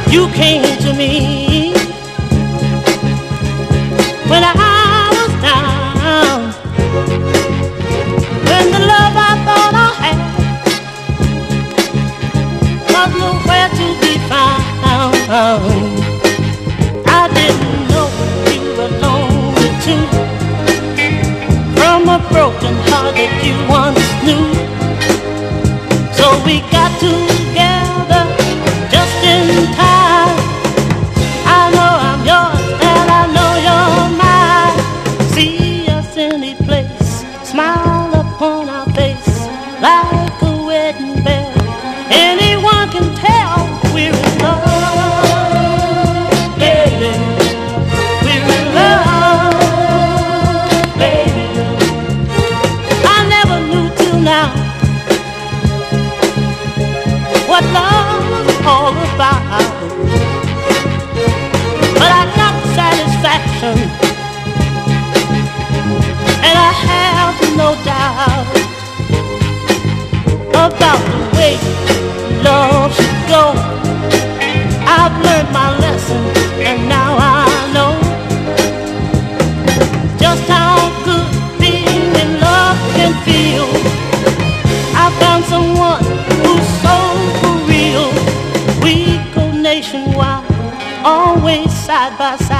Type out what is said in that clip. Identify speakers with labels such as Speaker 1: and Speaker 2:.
Speaker 1: You came to me when I was down, when the love I thought I had was nowhere to be found. I didn't know you were lonely too, from a broken heart that you once knew. So we got together just in time. I know I'm yours and I know you're mine. See us any place, smile upon our face like a wedding bell. Anyone can tell we're in love, baby. We're in love, baby. I never knew till now what love was all about, but I got satisfaction, and I have no doubt about the way love should go. I've learned my lesson, and now I know just how good being in love can feel. I found someone who's so for real. We go nationwide, always side by side.